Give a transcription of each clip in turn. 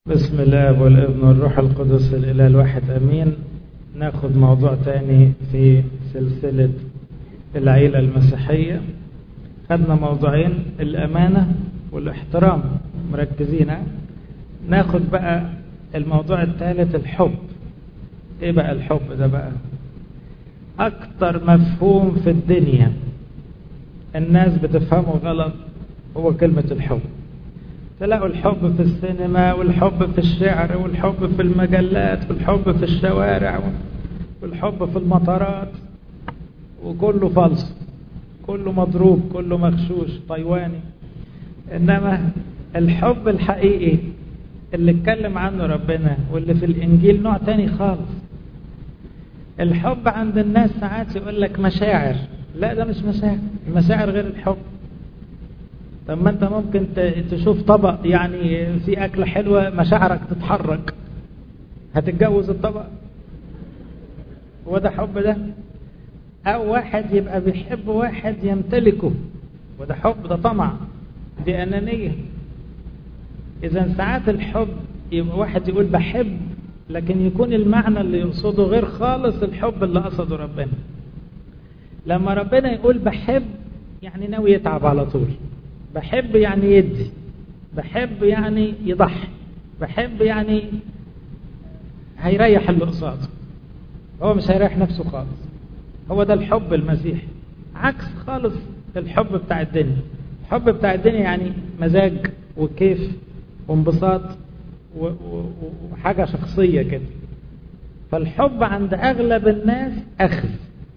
بسم الله والابن والروح القدس الإله الواحد أمين. ناخد موضوع تاني في سلسلة العيلة المسيحية. خدنا موضوعين، الأمانة والاحترام، مركزين. ناخد بقى الموضوع الثالث، الحب. ايه بقى الحب ده بقى؟ اكتر مفهوم في الدنيا الناس بتفهمه غلط هو كلمة الحب. تلاقوا الحب في السينما، والحب في الشعر، والحب في المجلات، والحب في الشوارع، والحب في المطارات، وكله فلس، كله مضروب، كله مغشوش طيواني. انما الحب الحقيقي اللي اتكلم عنه ربنا واللي في الانجيل نوع تاني خالص. الحب عند الناس ساعات يقول لك مشاعر، لا ده مش مشاعر، المشاعر غير الحب. طب ما انت ممكن تشوف طبق يعني في اكله حلوه مشاعرك تتحرك، هتتجوز الطبق؟ هو ده حب ده؟ او واحد يبقى بيحب واحد يمتلكه، وده حب؟ ده طمع، دي انانيه. اذا ساعات الحب يبقى واحد يقول بحب، لكن يكون المعنى اللي يقصده غير خالص الحب اللي قصده ربنا. لما ربنا يقول بحب يعني ناوي يتعب على طول، بحب يعني يدي، بحب يعني يضحي، بحب يعني هيريح اللي قصاده، هو مش هيريح نفسه خالص. هو ده الحب المسيحي، عكس خالص الحب بتاع الدنيا. الحب بتاع الدنيا يعني مزاج وكيف وانبساط وحاجة شخصية كده. فالحب عند أغلب الناس أخذ،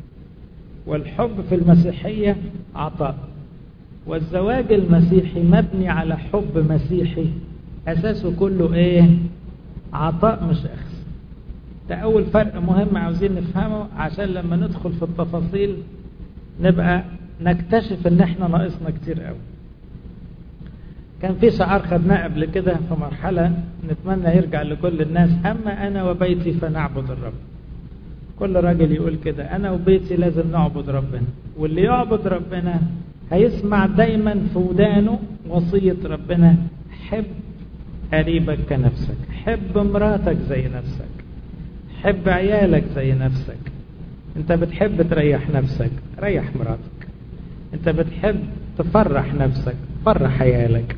والحب في المسيحية عطاء. والزواج المسيحي مبني على حب مسيحي أساسه كله إيه؟ عطاء مش أخذ. ده أول فرق مهم عاوزين نفهمه، عشان لما ندخل في التفاصيل نبقى نكتشف إن إحنا ناقصنا كتير قوي. كان في شعار خدناه قبل كده في مرحلة نتمنى يرجع لكل الناس: أما أنا وبيتي فنعبد الرب. كل راجل يقول كده، أنا وبيتي لازم نعبد ربنا. واللي يعبد ربنا هيسمع دايما في ودانه وصية ربنا: حب قريبك كنفسك، حب مراتك زي نفسك، حب عيالك زي نفسك. انت بتحب تريح نفسك، ريح مراتك. انت بتحب تفرح نفسك، فرح عيالك.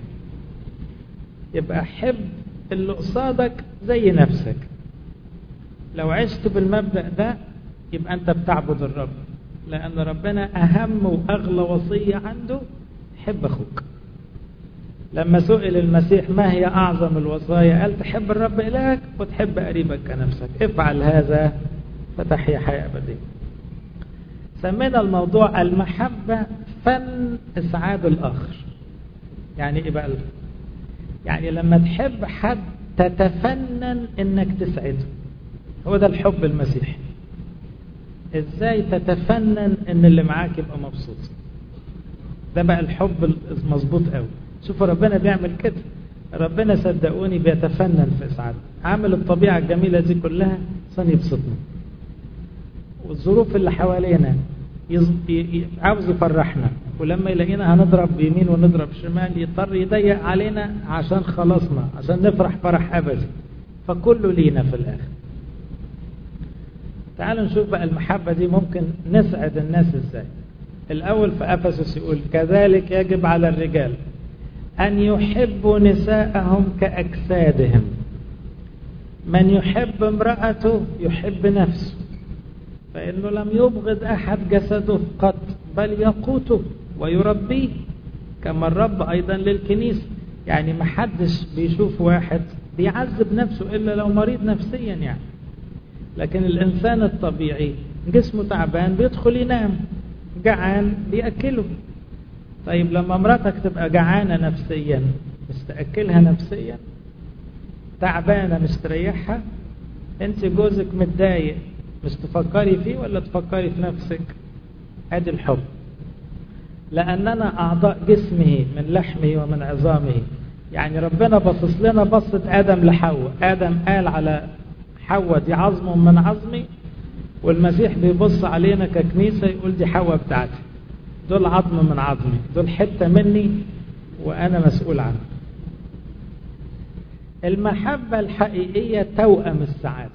يبقى حب اللي قصادك زي نفسك. لو عشت بالمبدأ ده يبقى انت بتعبد الرب، لأن ربنا أهم وأغلى وصية عنده حب أخوك. لما سئل المسيح ما هي أعظم الوصايا، قال تحب الرب إلهك وتحب قريبك كنفسك، افعل هذا فتحيا حياة أبدية. سمينا الموضوع المحبة فن إسعاد الآخر. يعني إيه بقى؟ يعني لما تحب حد تتفنن إنك تسعده. هو ده الحب المسيحي. ازاي تتفنن ان اللي معاك يبقى مبسوط؟ ده بقى الحب المظبوط قوي. شوفوا ربنا بيعمل كده. ربنا صدقوني بيتفنن في اسعاد، عامل الطبيعه الجميله دي كلها عشان يبسطنا، والظروف اللي حوالينا عاوز يفرحنا، ولما يلاقينا هنضرب يمين ونضرب شمال يضطر يضيق علينا عشان خلصنا، عشان نفرح فرح ابدي. فكله لينا في الاخر. تعالوا نشوف بقى المحبة دي ممكن نسعد الناس ازاي. الأول في أفسس يقول: كذلك يجب على الرجال أن يحبوا نساءهم كأجسادهم، من يحب امرأته يحب نفسه، فإنه لم يبغض أحد جسده قط، بل يقوته ويربيه كما الرب أيضا للكنيسة. يعني محدش بيشوف واحد بيعذب نفسه إلا لو مريض نفسيا يعني. لكن الإنسان الطبيعي جسمه تعبان بيدخل ينام، جعان بيأكله. طيب لما مراتك تبقى جعانة نفسيا مش تأكلها نفسيا؟ تعبانة مش تريحها؟ انت جوزك متضايق مش تفكري فيه ولا تفكري في نفسك؟ ادي الحب. لأننا أعضاء جسمه من لحمه ومن عظامه. يعني ربنا بصص لنا بصة آدم لحواء. آدم قال على حواء دي عظم من عظمي، والمسيح بيبص علينا ككنيسة يقول دي حواء بتاعتي، دول عظم من عظمي، دول حتة مني وأنا مسؤول عنه. المحبة الحقيقية توأم السعادة.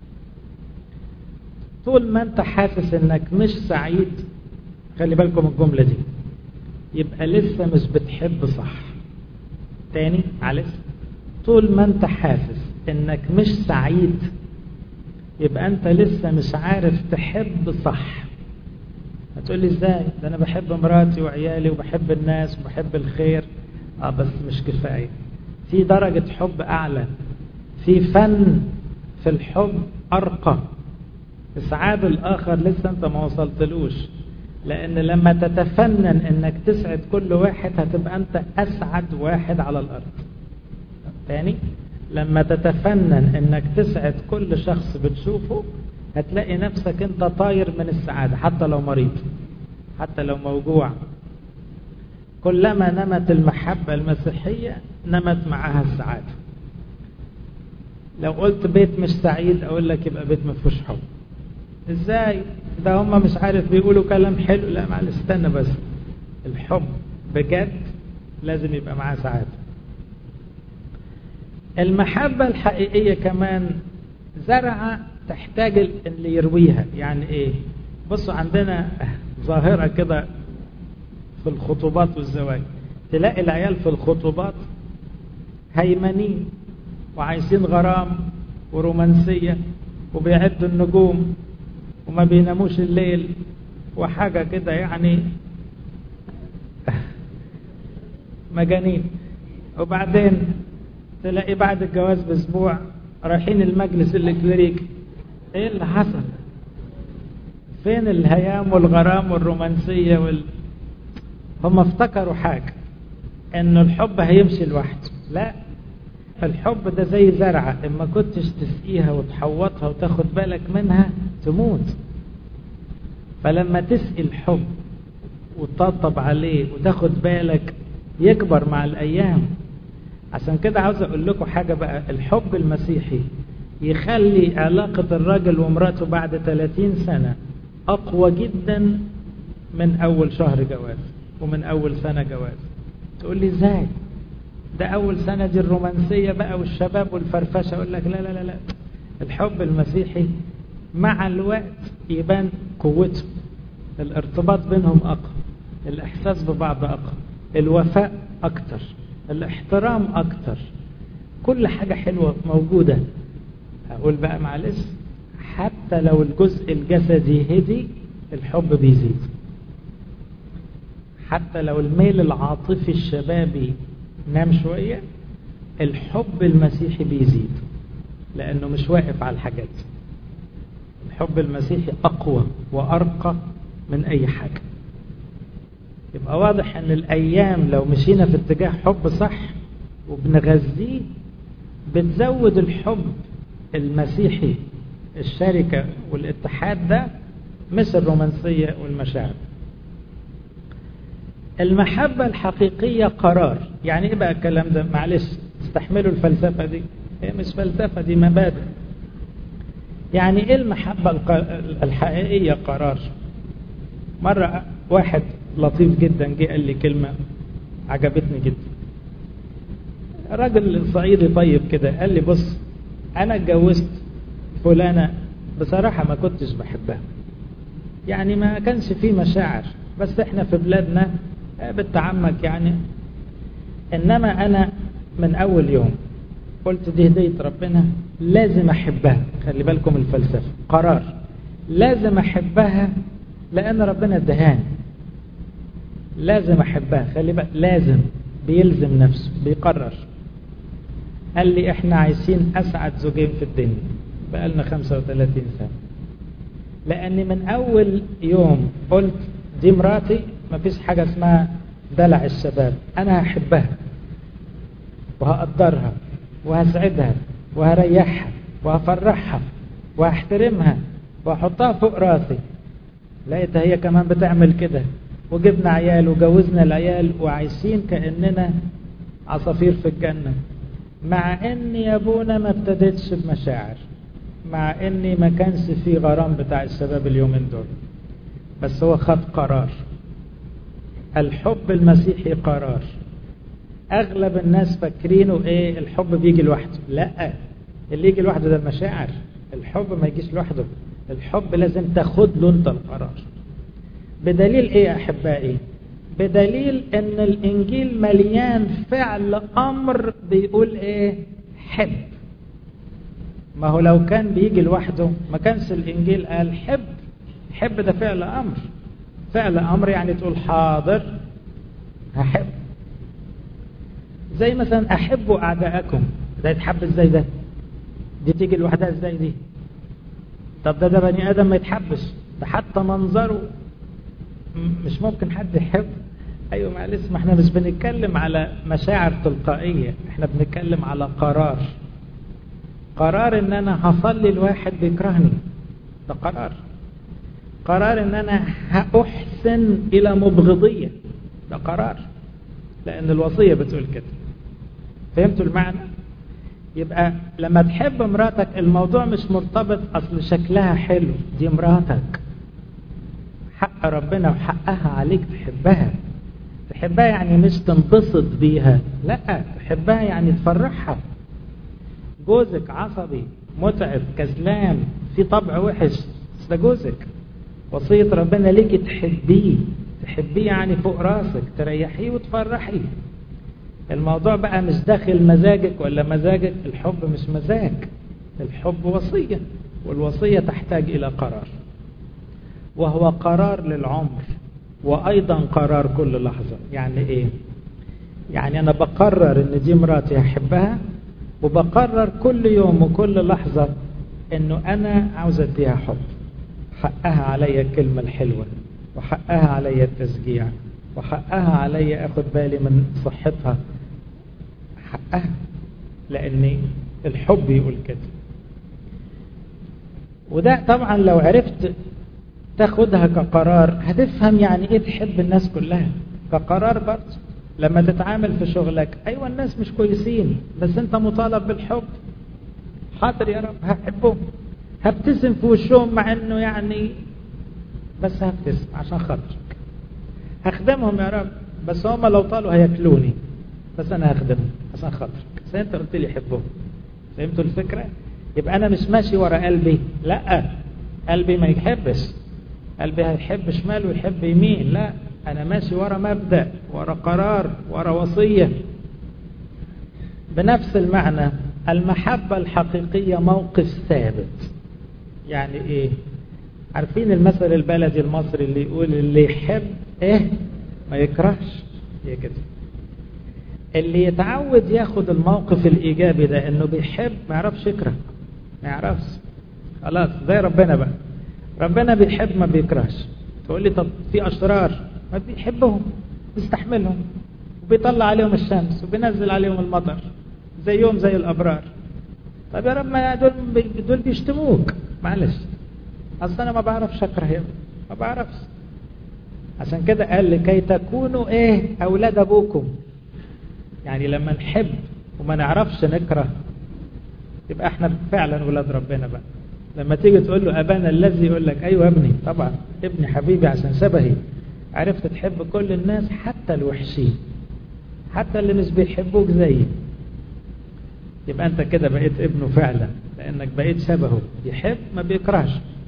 طول ما انت حاسس انك مش سعيد، خلي بالكم الجملة دي، يبقى لسه مش بتحب صح. تاني معلش، طول ما انت حاسس انك مش سعيد يبقى انت لسه مش عارف تحب صح. هتقولي ازاي؟ ده انا بحب مراتي وعيالي وبحب الناس وبحب الخير. بس مش كفاية، في درجة حب اعلى، في فن في الحب ارقى. اسعاد الاخر لسه انت ما وصلتلوش، لان لما تتفنن انك تسعد كل واحد هتبقى انت اسعد واحد على الارض. تاني، لما تتفنن انك تسعد كل شخص بتشوفه هتلاقي نفسك انت طاير من السعادة، حتى لو مريض، حتى لو موجوع. كلما نمت المحبة المسيحية نمت معها السعادة. لو قلت بيت مش سعيد اقول لك يبقى بيت ما فيهوش حب. ازاي؟ ده هم مش عارف بيقولوا كلام حلو. لا معلش، استنى بس، الحب بجد لازم يبقى معاه سعادة. المحبة الحقيقية كمان زرعة تحتاج اللي يرويها. يعني ايه؟ بصوا، عندنا ظاهرة كده في الخطوبات والزواج، تلاقي العيال في الخطوبات هيمنين وعايزين غرام ورومانسية وبيعدوا النجوم وما بيناموش الليل وحاجة كده، يعني مجانين. وبعدين تلاقي بعد الجواز باسبوع رايحين المجلس الكليريكي. ايه اللي حصل؟ فين الهيام والغرام والرومانسية هم افتكروا حاجة، انه الحب هيمشي لوحده. لا، الحب ده زي زرعة، اما كنتش تسقيها وتحوطها وتاخد بالك منها تموت. فلما تسقي الحب وتطبطب عليه وتاخد بالك يكبر مع الايام. عشان كده عاوز اقول لكم حاجة بقى، الحب المسيحي يخلي علاقة الراجل ومراته بعد 30 سنة اقوى جدا من اول شهر جواز ومن اول سنة جواز. تقول لي ازاي؟ ده اول سنة دي الرومانسية بقى والشباب والفرفشة. اقول لك لا لا لا لا، الحب المسيحي مع الوقت يبان قوته، الارتباط بينهم اقوى، الاحساس ببعض اقوى، الوفاء اكتر، الاحترام اكتر، كل حاجة حلوة موجودة. اقول بقى معلش، حتى لو الجزء الجسدي هدي الحب بيزيد. حتى لو الميل العاطفي الشبابي نام شوية الحب المسيحي بيزيد، لأنه مش واقف على الحاجات. الحب المسيحي أقوى وأرقى من أي حاجة. يبقى واضح أن الأيام لو مشينا في اتجاه حب صح وبنغذيه بتزود الحب المسيحي، الشركة والاتحاد ده، مش الرومانسية والمشاعر. المحبة الحقيقية قرار. يعني ايه بقى الكلام ده؟ معلش استحملوا الفلسفة دي، هي مش فلسفة، دي مبادئ. يعني ايه المحبة الحقيقية؟ قرار. مرة واحد لطيف جدا جه قال لي كلمة عجبتني جدا. راجل صعيدي طيب كده، قال لي بص، انا اتجوزت فلانة بصراحة ما كنتش بحبها، يعني ما كانش فيه مشاعر، بس احنا في بلادنا بنت عمك يعني. انما انا من اول يوم قلت دي هدية ربنا، لازم احبها. خلي بالكم الفلسفة، قرار، لازم احبها لان ربنا ادهاني، لازم احبها. خلي بالك، لازم، بيلزم نفسه، بيقرر. قال لي احنا عايشين اسعد زوجين في الدنيا بقالنا 35 سنة، لاني من اول يوم قلت دي مراتي، مفيش حاجة اسمها دلع الشباب، انا هحبها وهقدرها وهسعدها وهريحها وهفرحها وهحترمها وهحطها فوق راسي. لقيتها هي كمان بتعمل كده، وجبنا عيال وجوزنا العيال وعايشين كأننا عصافير في الجنة، مع اني يا ابونا ما ابتدتش بمشاعر، مع اني ما كانش في غرام بتاع الشباب اليومين دول، بس هو خد قرار. الحب المسيحي قرار. اغلب الناس فاكرينه ايه الحب بيجي لوحده. لا، اللي يجي لوحده ده المشاعر، الحب ما يجيش لوحده. الحب لازم تاخد له انت القرار. بدليل ايه يا احبائي؟ بدليل ان الانجيل مليان فعل امر بيقول ايه؟ حب. ما هو لو كان بيجي لوحده ما كانش الانجيل قال حب. حب ده فعل امر. فعل امر يعني تقول حاضر هحب. زي مثلا احبوا اعداءكم، ده يتحب ازاي؟ دي تيجي لوحدها ازاي دي؟ طب ده بني ادم ما يتحبش، ده حتى منظره مش ممكن حد يحب. ايوه معلش، ما احنا مش بنتكلم على مشاعر تلقائيه، احنا بنتكلم على قرار. قرار ان انا هصلي لواحد بيكرهني، ده قرار. قرار ان انا هأحسن الى مبغضيه، ده قرار، لان الوصيه بتقول كده. فهمتوا المعنى؟ يبقى لما تحب مراتك الموضوع مش مرتبط اصل شكلها حلو، دي مراتك، حق ربنا وحقها عليك تحبها. تحبها يعني مش تنبسط بيها، لا، تحبها يعني تفرحها. جوزك عصبي متعب كسلان في طبع وحش، ده جوزك، وصية ربنا ليك تحبيه. تحبيه يعني فوق راسك، تريحيه وتفرحيه. الموضوع بقى مش داخل مزاجك ولا مزاجك، الحب مش مزاج، الحب وصية، والوصية تحتاج إلى قرار، وهو قرار للعمر، وأيضا قرار كل لحظة. يعني إيه؟ يعني أنا بقرر إن دي مراتي هحبها، وبقرر كل يوم وكل لحظة إنه أنا عاوز أديها حب. حقها عليا الكلمة الحلوة، وحقها عليا التشجيع، وحقها عليا أخذ بالي من صحتها، حقها، لأن الحب يقول كده. وده طبعا لو عرفت تاخدها كقرار هتفهم يعني ايه تحب الناس كلها كقرار. برضه لما تتعامل في شغلك، ايوه الناس مش كويسين بس انت مطالب بالحب. حاضر يا رب هحبهم، هبتسم في وشهم مع انه يعني، بس هبتسم عشان خاطرك. هخدمهم يا رب بس هم لو طالوا هياكلوني، بس انا هخدمهم عشان خاطرك، بس انت قلت لي حبهم. فهمتوا الفكرة؟ يبقى انا مش ماشي ورا قلبي، لا، قلبي ما يحبش، قلبي هيحب شمال ويحب يمين، لا، انا ماشي ورا مبدأ، ورا قرار، ورا وصية. بنفس المعنى المحبة الحقيقية موقف ثابت. يعني ايه؟ عارفين المثل البلدي المصري اللي يقول اللي يحب ايه ما يكرهش؟ هي كده. اللي يتعود ياخد الموقف الايجابي ده انه بيحب ما يعرفش يكره، ما يعرفش. خلاص زي ربنا بقى، ربنا بيحب ما بيكرهش. تقول لي طب في اشرار ما بيحبهم، بيستحملهم، وبيطلع عليهم الشمس وبينزل عليهم المطر زيهم زي الابرار. طب يا رب ما دول بيشتموك، معلش اصل انا ما بعرفش اكره، ما بعرفش. عشان كده قال لكي تكونوا ايه اولاد ابوكم. يعني لما نحب وما نعرفش نكره يبقى احنا فعلا اولاد ربنا بقى. لما تيجي تقول له ابانا الذي، يقول لك ايوه ابني، طبعا ابني حبيبي عشان شبهي. عرفت تحب كل الناس حتى الوحشين، حتى اللي مش بيحبوك زيي، يبقى انت كده بقيت ابنه فعلا، لانك بقيت شبهه، يحب ما بيكرهش.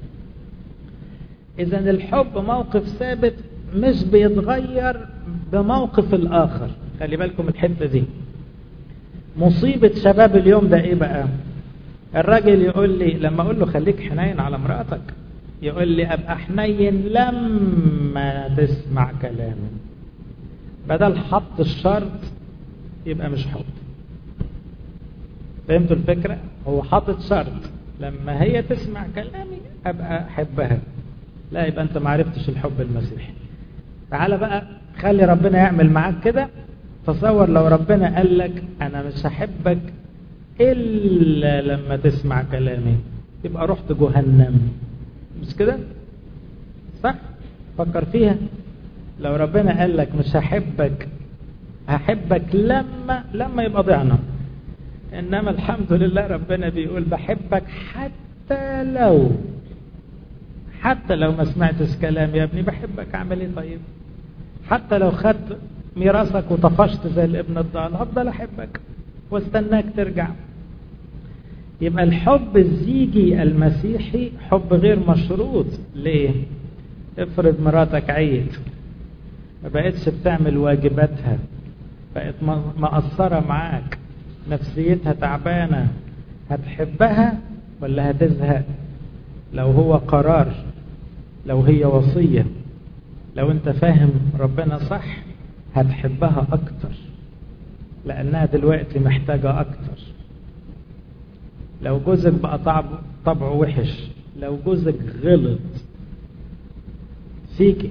اذا الحب موقف ثابت مش بيتغير بموقف الاخر. خلي بالكم الحته دي. مصيبه شباب اليوم ده ايه بقى؟ الراجل يقول لي لما اقول له خليك حنين على مراتك، يقول لي ابقى حنين لما تسمع كلامي. بدل حط الشرط يبقى مش حب. فهمتوا الفكرة؟ هو حاطط شرط لما هي تسمع كلامي ابقى احبها، لا يبقى انت ما عرفتش الحب المسيحي. تعال بقى خلي ربنا يعمل معاك كده. تصور لو ربنا قال لك انا مش هحبك الا لما تسمع كلامي، يبقى رحت جهنم، مش كده؟ صح؟ فكر فيها. لو ربنا قال لك مش هحبك لما يبقى ضعنا. انما الحمد لله ربنا بيقول بحبك حتى لو ما سمعتش كلام يا ابني، بحبك. اعمل ايه طيب؟ حتى لو خدت ميراثك وطفشت زي الابن الضال، هفضل أحبك واستناك ترجع. يبقى الحب الزيجي المسيحي حب غير مشروط. ليه؟ افرض مراتك عيت، ما بقتش بتعمل واجباتها، بقت مقصرة معاك، نفسيتها تعبانة، هتحبها ولا هتزهق؟ لو هو قرار، لو هي وصية، لو انت فاهم ربنا صح، هتحبها اكتر لانها دلوقتي محتاجة اكتر. لو جوزك بقى طبعه وحش، لو جوزك غلط فيكي،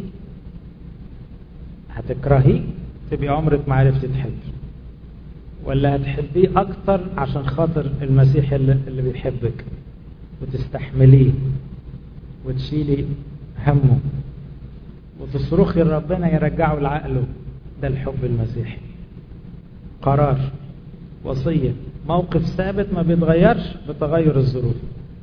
هتكرهيه؟ تبقي عمرك ما عرفتي تحبي، ولا هتحبيه اكتر عشان خاطر المسيح اللي بيحبك وتستحمليه وتشيلي همه وتصرخي لربنا يرجعه لعقله؟ ده الحب المسيحي. قرار، وصية، موقف ثابت ما بيتغيرش بتغير الظروف.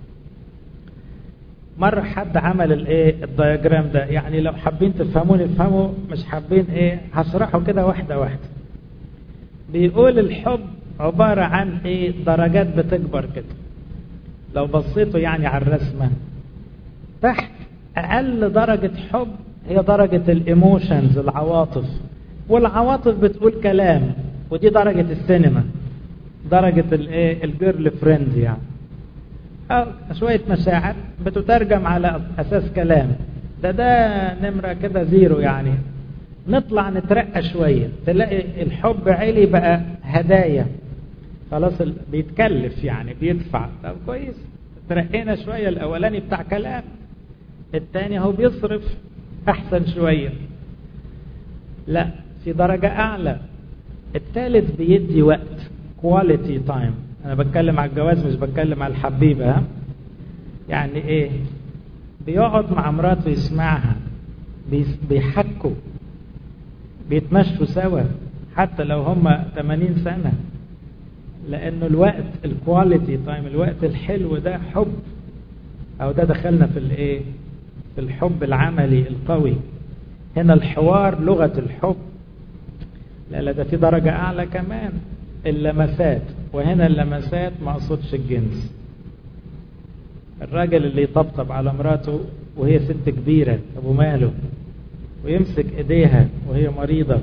مرة حد عمل الدياجرام ده، يعني لو حابين تفهموني افهموا، مش حابين هشرحه كده واحدة واحدة. بيقول الحب عبارة عن درجات بتكبر كده. لو بصيتوا يعني على الرسمة، تحت اقل درجة حب هي درجة الايموشنز، العواطف، والعواطف بتقول كلام، ودي درجة السينما، درجة الجيرل فريند، يعني أو شوية مشاعر بتترجم على أساس كلام. ده نمرة كده زيرو. يعني نطلع نترقى شوية، تلاقي الحب عالي بقى هدايا، خلاص بيتكلف يعني بيدفع. طب كويس، ترقينا شوية. الأولاني بتاع كلام، التاني هو بيصرف أحسن شوية. لا، في درجة أعلى. الثالث بيدي وقت، كواليتي تايم. أنا بتكلم على الجواز، مش بتكلم على الحبيبة. يعني بيقعد مع مراته يسمعها، بيحكوا، بيتمشوا سوا حتى لو هم 80 سنة، لأنه الوقت الكواليتي تايم، الوقت الحلو ده حب. أو ده دخلنا في في الحب العملي القوي. هنا الحوار لغة الحب. لا ده في درجة أعلى كمان، اللمسات. وهنا اللمسات ما أقصدش الجنس. الراجل اللي يطبطب على مراته وهي ست كبيرة، أبو ماله، ويمسك إيديها وهي مريضة،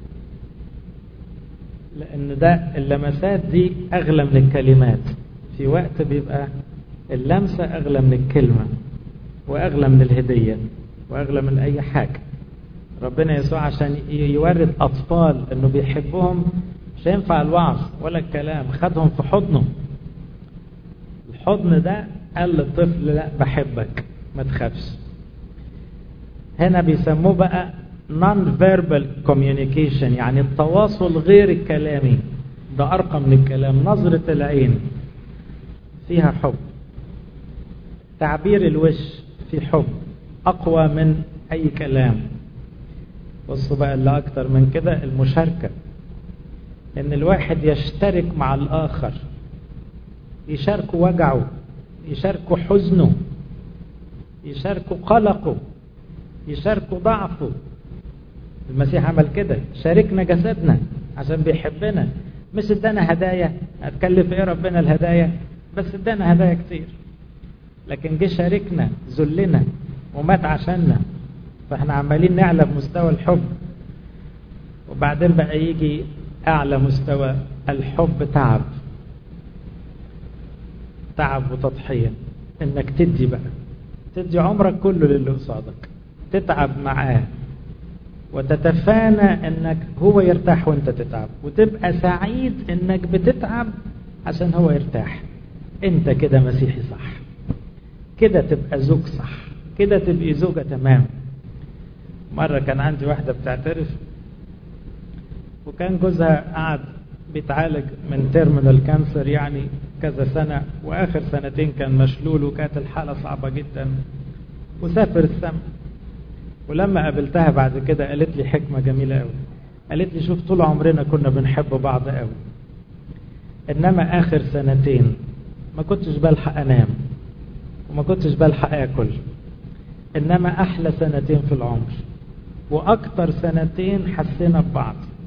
لأن ده اللمسات دي أغلى من الكلمات. في وقت بيبقى اللمسة أغلى من الكلمة، وأغلى من الهدية، وأغلى من أي حاجة. ربنا يسوع عشان يورد أطفال أنه بيحبهم، مش هينفع الوعظ ولا الكلام، خدهم في حضنه. الحضن ده قال للطفل لا بحبك، ما تخافش. هنا بيسموه بقى non-verbal communication، يعني التواصل غير الكلامي. ده أرقى من الكلام. نظرة العين فيها حب، تعبير الوش في حب أقوى من أي كلام. بصوا بقى اللي أكتر من كده، المشاركة، إن الواحد يشترك مع الآخر، يشارك وجعه، يشارك حزنه، يشارك قلقه، يشارك ضعفه. المسيح عمل كده، شاركنا جسدنا عشان بيحبنا. مش ادانا هدايا، هتكلف ربنا الهدايا؟ بس ادانا هدايا كتير، لكن جه شاركنا ذلنا ومات عشاننا. فاحنا عمالين نعلى بمستوى الحب. وبعدين بقى يجي اعلى مستوى الحب، تعب وتضحية. انك تدي بقى، تدي عمرك كله للي قصادك، تتعب معاه، وتتفانى انك هو يرتاح وانت تتعب، وتبقى سعيد انك بتتعب عشان هو يرتاح. انت كده مسيحي صح، كده تبقى زوج صح، كده تبقى زوجة تمام. مرة كان عندي واحدة بتعترف، وكان جوزها قاعد بيتعالج من تيرمينال كانسر، يعني كذا سنة، واخر سنتين كان مشلول، وكانت الحالة صعبة جدا، وسافر السما. ولما قابلتها بعد كده قالت لي حكمة جميلة قوي. قالت لي شوف، طول عمرنا كنا بنحب بعض قوي، انما اخر سنتين ما كنتش بلحق انام، وما كنتش بلحق اكل، انما احلى سنتين في العمر، واكتر سنتين حسينا ببعض.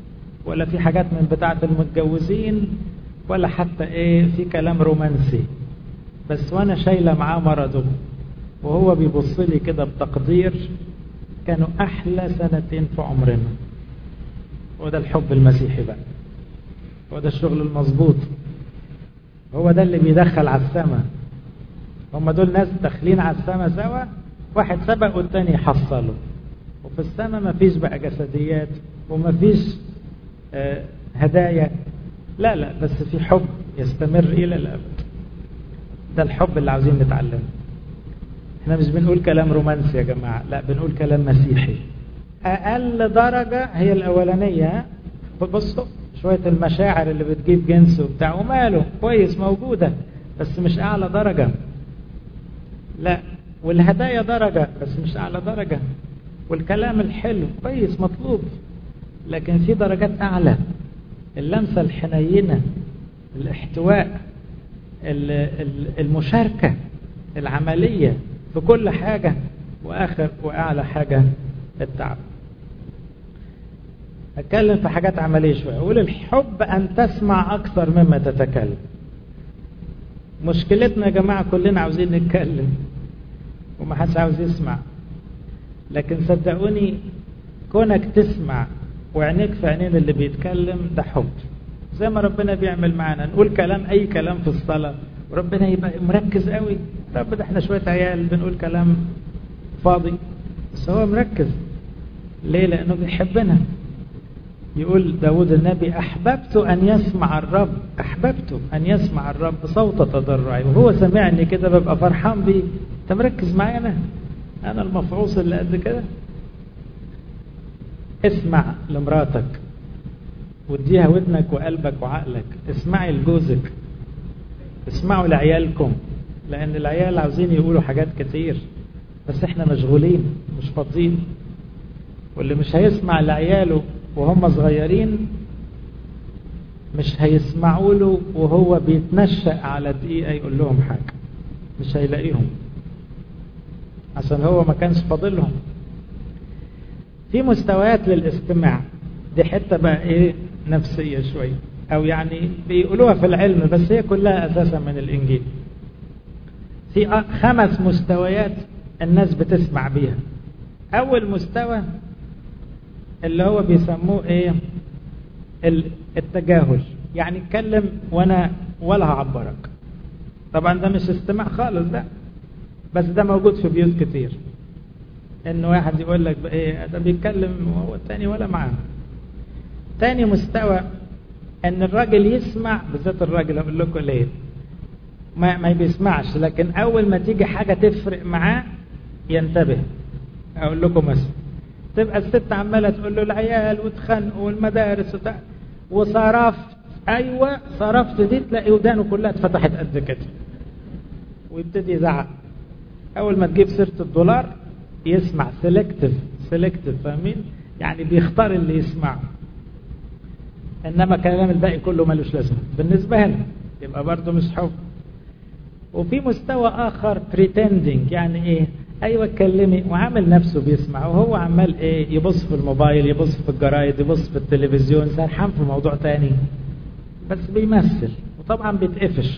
ولا في حاجات من بتاعة المتجوزين، ولا حتى في كلام رومانسي، بس وانا شايلة معاه مرضه وهو بيبص لي كده بتقدير، كانوا احلى سنتين في عمرنا. وده الحب المسيحي بقى، وده الشغل المظبوط، هو ده اللي بيدخل على السماء. هم دول ناس داخلين على السماء سوا، واحد سبق والتاني يحصله، وفي السماء مفيش بقى جسديات ومفيش هدايا، لا بس في حب يستمر الى الابد. ده الحب اللي عاوزين نتعلمه. احنا مش بنقول كلام رومانسي يا جماعة، لا بنقول كلام مسيحي. اقل درجة هي الاولانية. بصوا شوية المشاعر اللي بتجيب جنس وبتاع وماله كويس موجودة، بس مش اعلى درجة. لا، والهدايا درجة بس مش اعلى درجة، والكلام الحلو كويس مطلوب، لكن في درجات اعلى. اللمسة الحنينة، الاحتواء، المشاركة العملية في كل حاجة، واخر واعلى حاجة التعب. اتكلم في حاجات عملية شوية. اقول الحب ان تسمع اكثر مما تتكلم. مشكلتنا يا جماعة كلنا عاوزين نتكلم وما حدش عاوز يسمع، لكن صدقوني كونك تسمع وعينيك في عينين اللي بيتكلم ده حب. زي ما ربنا بيعمل معنا، نقول كلام اي كلام في الصلاة وربنا يبقى مركز قوي. رب ده احنا شوية عيال بنقول كلام فاضي، بس هو مركز. ليه؟ لانه بيحبنا. يقول داود النبي احببت ان يسمع الرب، احببت ان يسمع الرب صوت تضرعي، وهو سمعني كده ببقى فرحان بيه. انت مركز معايا؟ انا المفعوص اللي قد كده. اسمع لمراتك واديها ودنك وقلبك وعقلك. اسمعي لجوزك، اسمعوا لعيالكم، لان العيال عاوزين يقولوا حاجات كتير بس احنا مشغولين مش فاضيين. واللي مش هيسمع لعياله وهم صغيرين مش هيسمعوا له وهو بيتنشأ على دقيقة يقول لهم حاجة، مش هيلاقيهم عشان هو ما كانش فاضلهم. في مستويات للاستماع، دي حتة بقى نفسية شوية، او يعني بيقولوها في العلم بس هي كلها اساسا من الانجيل. في 5 مستويات الناس بتسمع بيها. اول مستوى اللي هو بيسموه التجاهل، يعني اتكلم وانا ولا هعبرك. طبعا ده مش استماع خالص ده، بس ده موجود في بيوت كتير، ان واحد يقول لك ده بيتكلم وهو التاني ولا معاه. تاني مستوى ان الراجل يسمع، بالذات الراجل اقول لكم ليه ما بيسمعش، لكن اول ما تيجي حاجة تفرق معاه ينتبه. اقول لكم مثلا تبقى الست عمالة تقول له العيال وتخنقوا والمدارس وصرفت، ايوه صرفت دي، تلاقي ودانه كلها اتفتحت قد كده ويبتدي يزعق. اول ما تجيب سيرة الدولار يسمع سيلكتيف، فاهمين؟ يعني بيختار اللي يسمعه، انما كلام الباقي كله ملوش لازمه بالنسبه له، يبقى برضه مش حب. وفي مستوى اخر pretending، يعني ايوه اتكلمي وعامل نفسه بيسمع وهو عمال يبص في الموبايل، يبص في الجرايد، يبص في التلفزيون، سرحان في موضوع تاني بس بيمثل، وطبعا بيتقفش.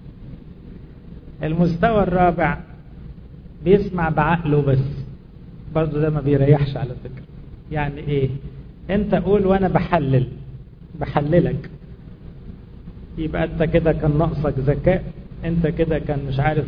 المستوى الرابع بيسمع بعقله بس، برضه ده ما بيريحش على فكرة. يعني انت قول وانا بحللك، يبقى انت كده كان ناقصك ذكاء، انت كده كان مش عارف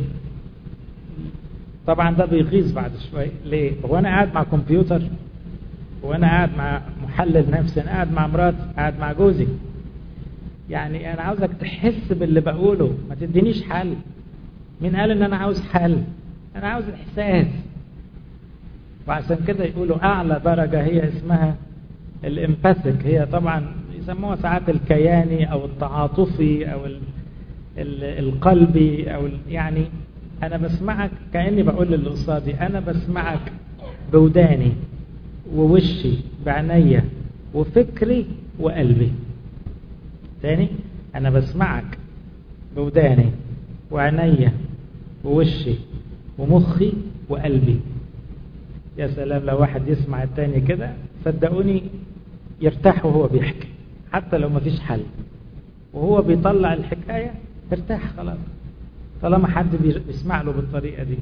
طبعا ده بيغيظ بعد شوية. ليه؟ هو انا قاعد مع كمبيوتر، وانا قاعد مع محلل نفسي، انا قاعد مع مراتي، قاعد مع جوزي. يعني انا عاوزك تحس باللي بقوله، ما تدينيش حل. مين قال ان انا عاوز حل؟ انا عاوز احساس. وعشان كده يقولوا اعلى درجة هي اسمها الامباثيك، هي طبعا يسموها ساعات الكياني او التعاطفي او القلبي، او يعني انا بسمعك كأني بقول للي قصادي انا بسمعك بوداني ووشي بعينيا وفكري وقلبي. تاني، انا بسمعك بوداني وعينيا ووشي ومخي وقلبي. يا سلام لو واحد يسمع التاني كده، صدقوني يرتاح وهو بيحكي حتى لو مفيش حل، وهو بيطلع الحكاية ارتاح خلاص طالما حد بيسمع له بالطريقة دي.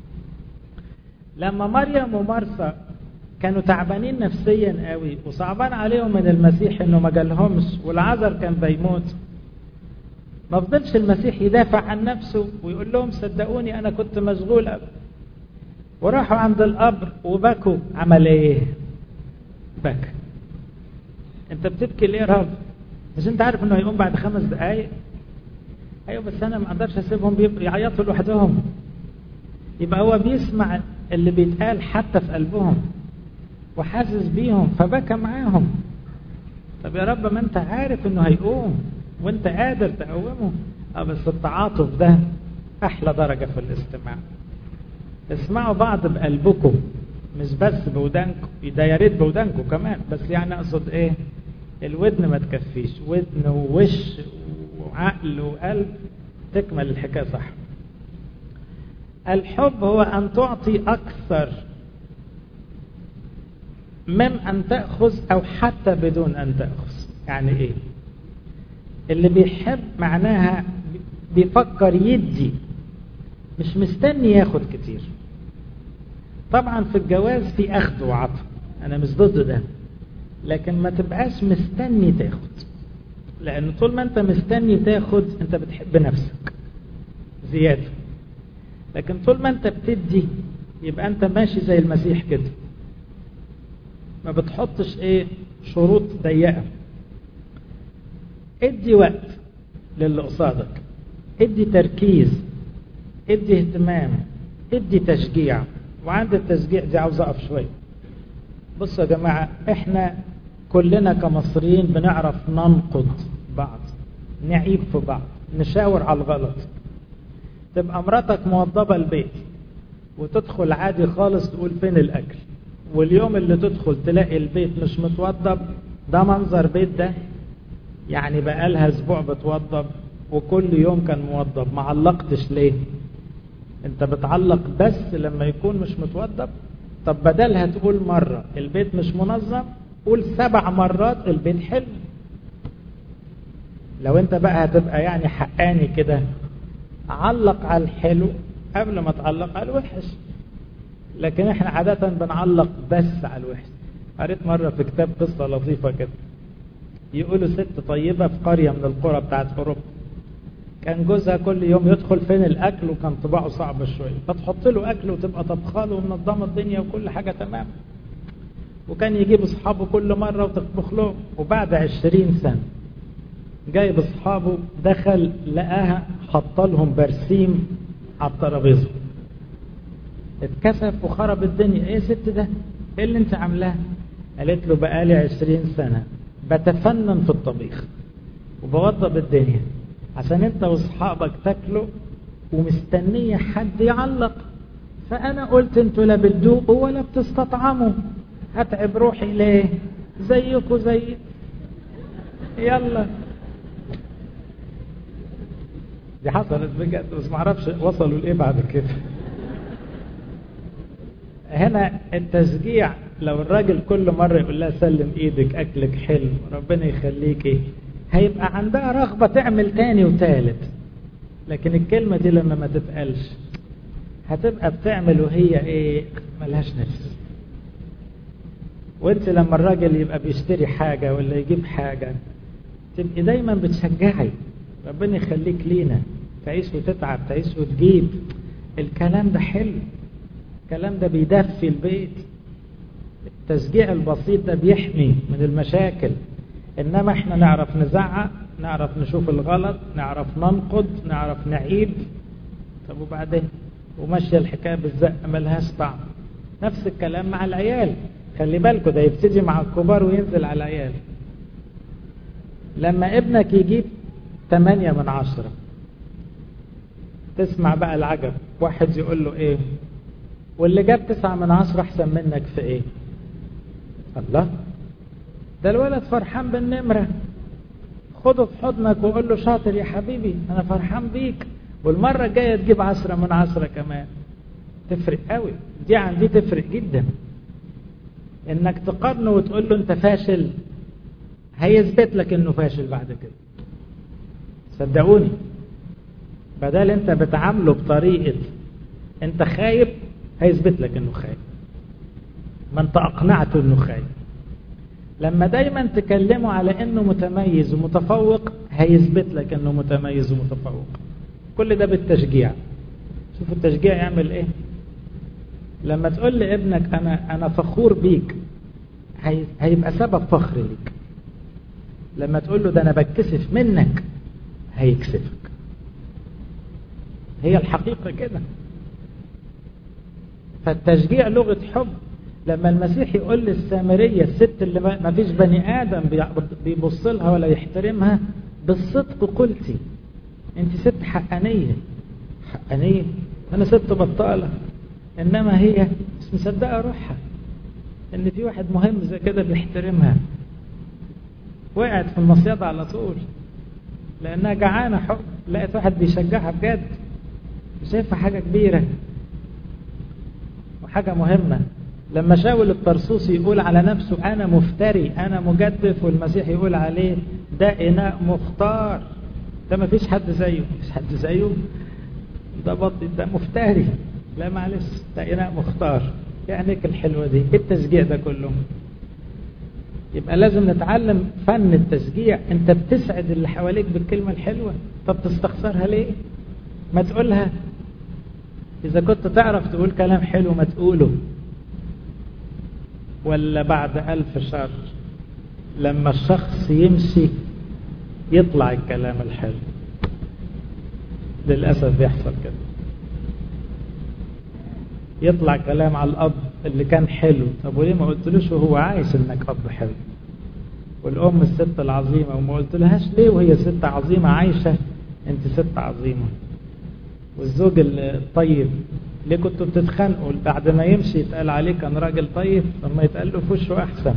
لما مريم ومرثا كانوا تعبانين نفسيا قوي وصعبان عليهم من المسيح انه ما جالهمش والعذر كان بيموت، ما فضلش المسيح يدافع عن نفسه ويقول لهم صدقوني انا كنت مشغول وراحوا عند القبر وبكوا. عمل ايه؟ بكى. انت بتبكي ليه يا رب؟ مش انت عارف انه هيقوم بعد 5 دقايق؟ ايوه بس انا ما اقدرش اسيبهم يعيطوا لوحدهم. يبقى هو بيسمع اللي بيتقال حتى في قلبهم وحاسس بيهم فبكى معاهم. طب يا رب ما انت عارف انه هيقوم وانت قادر تقومه. بس التعاطف ده احلى درجة في الاستماع. اسمعوا بعض بقلبكم مش بس بودانكم، ده يا ريت بودانكم كمان، بس يعني اقصد ايه، الودن ما تكفيش، ودن ووش وعقل وقلب تكمل الحكاية صح. الحب هو ان تعطي اكثر من ان تأخذ او حتى بدون ان تأخذ. يعني ايه؟ اللي بيحب معناها بيفكر يدي، مش مستني ياخد كتير. طبعا في الجواز في اخذ وعطاء، انا مش ضد ده، لكن ما تبقاش مستني تاخد، لان طول ما انت مستني تاخد انت بتحب نفسك زيادة. لكن طول ما انت بتدي يبقى انت ماشي زي المسيح كده، ما بتحطش شروط ضيقة. ادي وقت للي قصادك، ادي تركيز، ادي اهتمام، ادي تشجيع. وعند التشجيع دي عاوز اقف شوية. بصوا يا جماعة، احنا كلنا كمصريين بنعرف ننقد بعض، نعيب في بعض، نشاور على الغلط. تبقى مراتك موضبة البيت وتدخل عادي خالص تقول فين الاكل، واليوم اللي تدخل تلاقي البيت مش متوضب. ده منظر بيت ده؟ يعني بقالها اسبوع بتوضب وكل يوم كان موضب، ما علقتش ليه؟ انت بتعلق بس لما يكون مش متوضب. طب بدلها تقول مرة البيت مش منظم، قول 7 مرات البيت حلو. لو انت بقى هتبقى يعني حقاني كده، علق على الحلو قبل ما تعلق على الوحش. لكن احنا عادة بنعلق بس على الوحش. قريت مرة في كتاب قصة لطيفة كده، يقولوا ست طيبة في قرية من القرى بتاعت اوروبا، كان جوزها كل يوم يدخل فين الاكل وكان طباعه صعب شوية، فتحط له اكل وتبقى طبخاله ومنظمه الدنيا وكل حاجة تمام، وكان يجيب اصحابه كل مرة وتطبخ له. وبعد 20 سنة جايب اصحابه، دخل لقاها حط لهم برسيم على الترابيزه، اتكسف وخرب الدنيا. ايه يا ست ده؟ ايه اللي انت عاملاه؟ قالت له بقالي 20 سنة بتفنن في الطبيخ وبوضب الدنيا عشان انت واصحابك تاكلوا ومستنية حد يعلق، فانا قلت انتوا لا بتدوقوا ولا بتستطعموا، هتعب روحي ليه؟ زيكوا زي يلا. دي حصلت بجد، بس معرفش وصلوا لايه بعد كده. هنا التشجيع، لو الراجل كل مرة يقول لها سلم ايدك اكلك حلو ربنا يخليكي، هيبقى عندها رغبة تعمل تاني وتالت. لكن الكلمة دي لما ما تتقالش هتبقى بتعمل وهي ملهاش نفس. وانت لما الراجل يبقى بيشتري حاجة ولا يجيب حاجة تبقي دايما بتشجعي، ربنا يخليك لينا، تعيش وتتعب، تعيش وتجيب. الكلام ده حلو، الكلام ده بيدفي البيت. التشجيع البسيط ده بيحمي من المشاكل. انما احنا نعرف نزعق، نعرف نشوف الغلط، نعرف ننقد، نعرف نعيب. طب وبعدين؟ وماشيه الحكايه بالزق ملهاش طعم. نفس الكلام مع العيال، خلي بالكوا ده يبتدي مع الكبار وينزل على العيال. لما ابنك يجيب 8 من 10 تسمع بقى العجب، واحد يقول له واللي جاب 9 من 10 احسن منك في ايه؟ الله، ده الولد فرحان بالنمرة، خده في حضنك وقول له شاطر يا حبيبي انا فرحان بيك، والمرة الجاية تجيب 10 من 10 كمان. تفرق قوي دي عن دي، تفرق جدا. انك تقارنه وتقول له انت فاشل، هيثبت لك انه فاشل بعد كده. صدقوني، بدل انت بتعامله بطريقة انت خايب، هيثبت لك انه خايب، ما انت اقنعته انه خايب. لما دايما تكلمه على انه متميز ومتفوق، هيثبت لك انه متميز ومتفوق. كل ده بالتشجيع. شوفوا التشجيع يعمل ايه. لما تقول لابنك انا فخور بيك، هيبقى سبب فخر ليك. لما تقول له ده انا بتكسف منك، هيكسفك. هي الحقيقة كده. فالتشجيع لغة حب. لما المسيح يقول للسامرية الست اللي ما فيش بني آدم بيبص لها ولا يحترمها، بالصدق قلتي انت ست حقانية. حقانية؟ انا ست بطالة. انما هي مش مصدقة روحها ان في واحد مهم زي كده بيحترمها. وقعت في المصيدة على طول لانها جعانة حب، لقيت واحد بيشجعها بجد، شايفها حاجة كبيرة وحاجة مهمة. لما شاول الطرسوسي يقول على نفسه انا مفتري، انا مجدف، والمسيح يقول عليه ده اناء مختار، ده ما فيش حد زيه. مفيش حد زيه، ده بطي، ده مفتري. لا معلش، ده اناء مختار. يعني الحلوة دي، التشجيع ده كله. يبقى لازم نتعلم فن التشجيع. انت بتسعد اللي حواليك بالكلمة الحلوة، طب تستخسرها ليه؟ ما تقولها. اذا كنت تعرف تقول كلام حلو ما تقوله. ولا بعد 1000 شر لما الشخص يمشي يطلع الكلام الحلو. للأسف بيحصل كده، يطلع كلام على الأب اللي كان حلو. طب وليه ما قلتلوش وهو عايش انك أب حلو؟ والأم الست العظيمة وما قلتلهاش ليه وهي ست عظيمة عايشة انت ست عظيمة؟ والزوج الطيب ليه كنتوا بتتخانقوا؟ بعد ما يمشي يتقال عليه كان راجل طيب، لما يتقال له في وشه أحسن.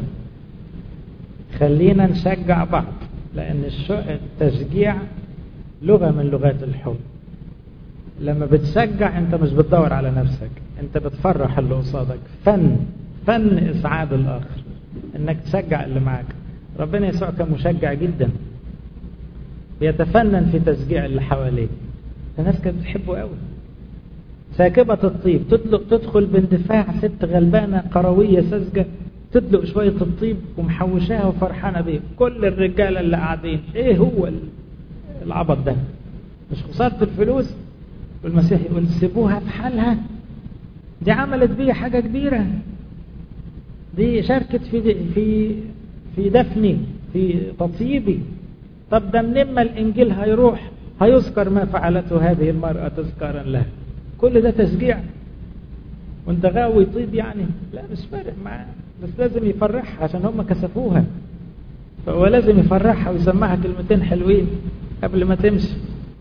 خلينا نشجع بعض، لأن التشجيع لغة من لغات الحب. لما بتشجع انت مش بتدور على نفسك، انت بتفرح اللي قصادك. فن إسعاد الآخر انك تشجع اللي معاك. ربنا يسوع كان مشجع جدا، بيتفنن في تشجيع اللي حواليه. الناس كانت بتحبه قوي. ساكبة الطيب تدخل باندفاع، ست غلبانة قروية ساذجة تدلق شوية الطيب ومحوشاها وفرحانة بيه. كل الرجالة اللي قاعدين ايه هو العبط ده؟ مش خسارة الفلوس؟ والمسيح يقول سيبوها في حالها، دي عملت بيه حاجة كبيرة، دي شاركت في دفني، في تطيبي. طب ده منما الإنجيل هيروح هيذكر ما فعلته هذه المرأة تذكارا لها. كل ده تشجيع وانت غاوي طيب يعني؟ لا مش فارق معاه، بس لازم يفرحها عشان هم كسفوها، فهو لازم يفرحها ويسمعها كلمتين حلوين قبل ما تمشي.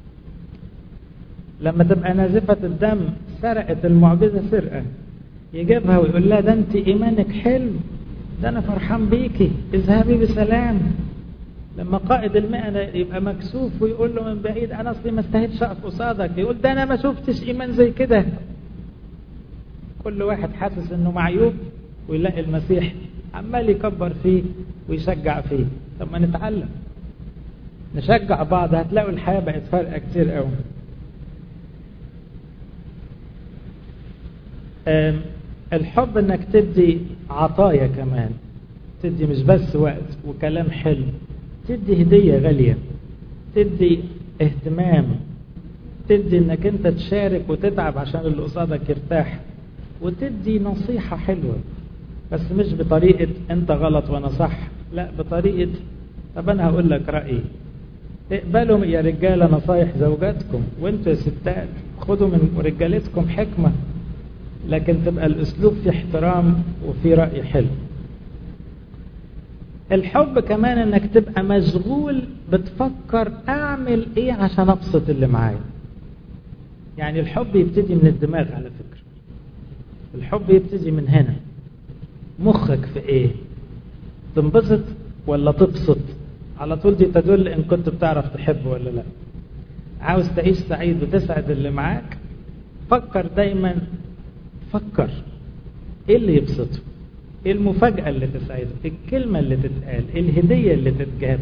لما تبقى نازفة الدم سرقت المعجزة سرقة، يجيبها ويقول لها ده انت ايمانك حلو، ده انا فرحان بيكي، اذهبي بسلام. لما قائد المئنة يبقى مكسوف ويقول له من بعيد انا اصلي ما استاهلش اقف قصادك، يقول ده انا ما شفتش ايمان زي كده. كل واحد حاسس انه معيوب، ويلاقي المسيح عمال يكبر فيه ويشجع فيه. طب ما نتعلم نشجع بعض، هتلاقوا الحياة بقت فارقة كتير قوي. الحب انك تدي عطايا كمان، تدي مش بس وقت وكلام حلو، تدي هدية غالية، تدي اهتمام، تدي انك انت تشارك وتتعب عشان اللي قصادك يرتاح، وتدي نصيحة حلوة، بس مش بطريقة انت غلط وانا صح، لا بطريقة طب انا هقول لك رأيي. اقبلوا يا رجالة نصايح زوجاتكم، وانتوا يا ستات خدوا من رجالتكم حكمة، لكن تبقى الاسلوب في احترام وفي رأي حلو. الحب كمان انك تبقى مشغول بتفكر اعمل ايه عشان ابسط اللي معايا. يعني الحب يبتدي من الدماغ على فكرة، الحب يبتدي من هنا. مخك في ايه؟ تنبسط ولا تبسط؟ على طول دي تدل ان كنت بتعرف تحب ولا لا. عاوز تعيش سعيد وتسعد اللي معاك، فكر دايما، فكر ايه اللي يبسطه، ايه المفاجأة اللي تسعده، الكلمة اللي تتقال، الهدية اللي تتجاب.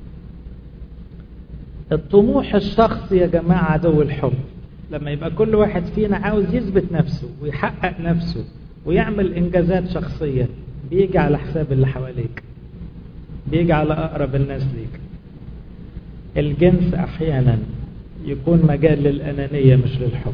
الطموح الشخصي يا جماعة عدو الحب. لما يبقى كل واحد فينا عاوز يثبت نفسه ويحقق نفسه ويعمل إنجازات شخصية، بيجي على حساب اللي حواليك، بيجي على أقرب الناس ليك. الجنس أحيانا يكون مجال للأنانية مش للحب.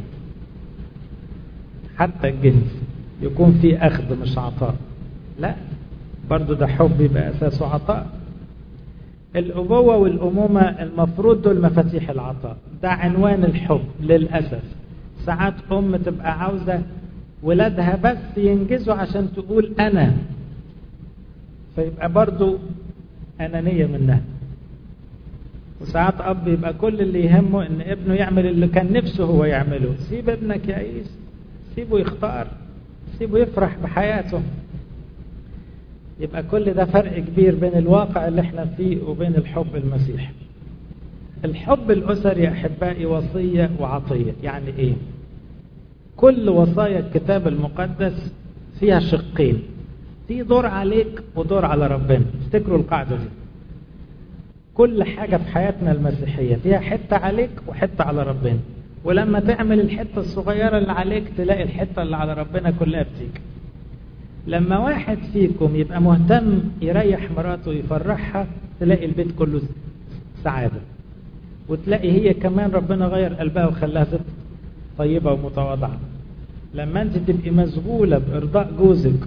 حتى الجنس يكون فيه أخذ مش عطاء، لا برضو ده حب يبقى أساسه عطاء. الأبوة والأمومة المفروض دول مفاتيح العطاء، ده عنوان الحب. للأسف ساعات أم تبقى عاوزة ولادها بس ينجزوا عشان تقول أنا، فيبقى برضو أنانية منها. وساعات أب يبقى كل اللي يهمه إن ابنه يعمل اللي كان نفسه هو يعمله. سيب ابنك يعيش، سيبه يختار، سيبه يفرح بحياته. يبقى كل ده فرق كبير بين الواقع اللي احنا فيه وبين الحب المسيحي. الحب الأسري يا أحبائي وصية وعطية. يعني إيه؟ كل وصايا الكتاب المقدس فيها شقين، في دور عليك ودور على ربنا. افتكروا القاعدة دي. كل حاجة في حياتنا المسيحية فيها حتة عليك وحتة على ربنا، ولما تعمل الحتة الصغيرة اللي عليك تلاقي الحتة اللي على ربنا كلها بتيجي. لما واحد فيكم يبقى مهتم يريح مراته ويفرحها، تلاقي البيت كله سعادة، وتلاقي هي كمان ربنا غير قلبها وخلاها ست طيبة ومتواضعة. لما انت تبقي مشغولة بإرضاء جوزك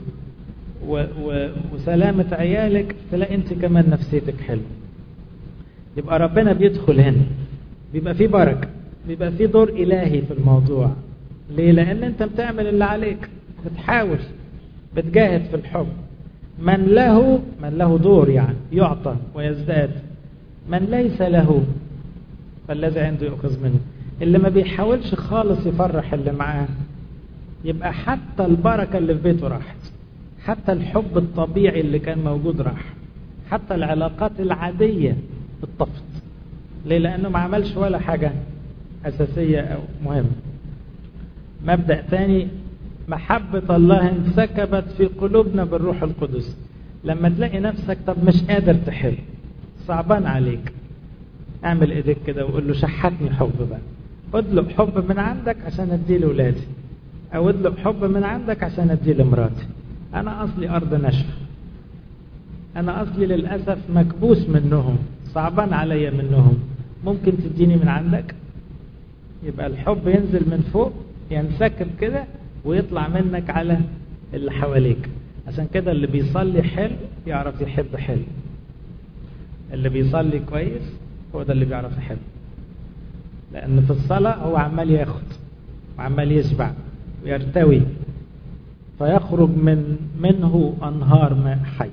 وسلامة عيالك، تلاقي انت كمان نفسيتك حلوة. يبقى ربنا بيدخل هنا، بيبقى فيه بركة، بيبقى فيه دور إلهي في الموضوع. ليه؟ لأن انت بتعمل اللي عليك، بتحاول، بتجاهد في الحب. من له دور يعني يعطى ويزداد، من ليس له فالذي عنده يؤخذ منه. اللي ما بيحاولش خالص يفرح اللي معاه، يبقى حتى البركة اللي في بيته راحت، حتى الحب الطبيعي اللي كان موجود راح، حتى العلاقات العادية اتطفت. ليه؟ لأنه ما عملش ولا حاجة أساسية أو مهمة. مبدأ تاني، محبة الله انسكبت في قلوبنا بالروح القدس. لما تلاقي نفسك طب مش قادر تحب، صعبان عليك، اعمل ايديك كده وقول له شحتني حب بقى. اطلب حب من عندك عشان اديه لولادي، او اطلب حب من عندك عشان اديه لمراتي. انا اصلي ارض ناشفه، انا اصلي للاسف مكبوس منهم، صعبان عليا منهم، ممكن تديني من عندك؟ يبقى الحب ينزل من فوق، ينسكب كده ويطلع منك على اللي حواليك. عشان كده اللي بيصلي حلو يعرف يحب حلو. اللي بيصلي كويس هو ده اللي بيعرف يحب، لأن في الصلاة هو عمال ياخد وعمال يشبع ويرتوي، فيخرج منه أنهار ماء حي.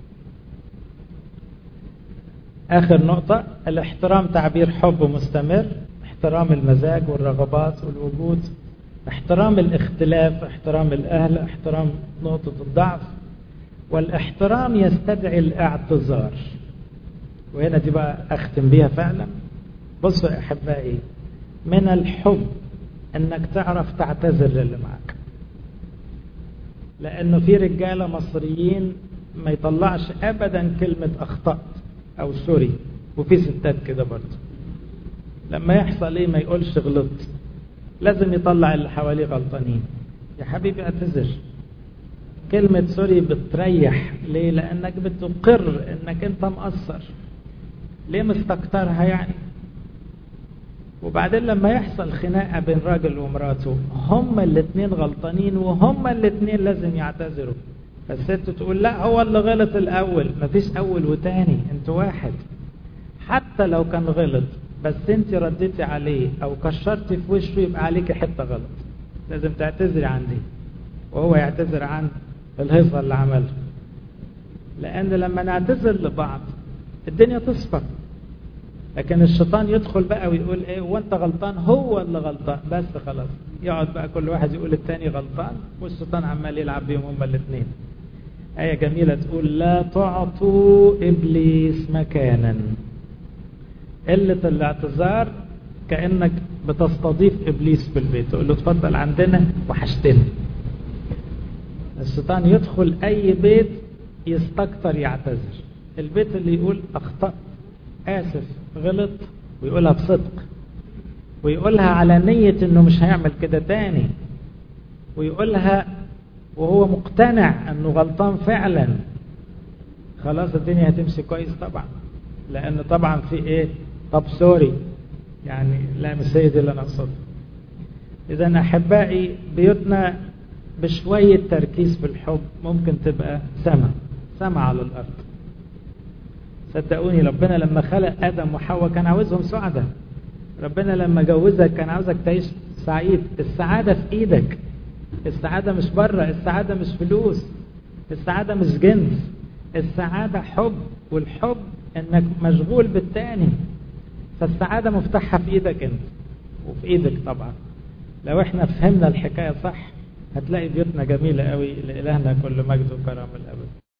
آخر نقطة، الاحترام تعبير حب مستمر. احترام المزاج والرغبات والوجود، احترام الاختلاف، احترام الأهل، احترام نقطة الضعف. والاحترام يستدعي الاعتذار. وهنا دي بقى أختم بيها فعلا. بصوا يا أحبائي، من الحب أنك تعرف تعتذر للي معك، لأنه في رجالة مصريين ما يطلعش أبدا كلمة أخطأت أو سوري، وفي ستات كده برضه لما يحصل إيه ما يقولش غلط، لازم يطلع اللي حواليه غلطانين. يا حبيبي اعتذر. كلمة سوري بتريح. ليه؟ لأنك بتقر أنك أنت مقصر. ليه مستكترها يعني؟ وبعدين لما يحصل خناقة بين راجل ومراته، هما الاثنين غلطانين وهما الاثنين لازم يعتذروا. فالست تقول لا هو اللي غلط الأول. مفيش أول وتاني، انتوا واحد. حتى لو كان غلط بس انت رديتي عليه او كشرتي في وشه، يبقى عليك حتة غلط، لازم تعتذري عن دي وهو يعتذر عن الهيصة اللي عمله. لأن لما نعتذر لبعض الدنيا تصفى. لكن الشيطان يدخل بقى ويقول ايه، وانت غلطان، هو اللي غلطان، بس خلاص يقعد بقى كل واحد يقول التاني غلطان، والشيطان عمال يلعب بيهم هما الاثنين. آية جميلة تقول لا تعطوا إبليس مكانا. قلة الاعتذار كأنك بتستضيف إبليس في البيت، تقول له اتفضل عندنا وحشتنا. الشيطان يدخل أي بيت يستكتر يعتذر. البيت اللي يقول أخطأ، آسف، غلط، ويقولها بصدق، ويقولها على نية إنه مش هيعمل كده تاني، ويقولها وهو مقتنع إنه غلطان فعلا، خلاص الدنيا هتمشي كويس طبعا. لأن طبعا في إيه؟ طب سوري، يعني لا مش هي دي اللي أنا أقصده. إذا أحبائي بيوتنا بشوية تركيز في الحب ممكن تبقى سما على الأرض. صدقوني ربنا لما خلق آدم وحواء كان عاوزهم سعداء. ربنا لما جوزك كان عاوزك تعيش سعيد. السعادة في إيدك، السعادة مش بره، السعادة مش فلوس، السعادة مش جنس، السعادة حب، والحب إنك مشغول بالتاني. فالسعادة مفتاحها في إيدك أنت وفي إيدك طبعا. لو احنا فهمنا الحكاية صح هتلاقي بيوتنا جميلة قوي. لإلهنا كل مجد وكرم الأبد.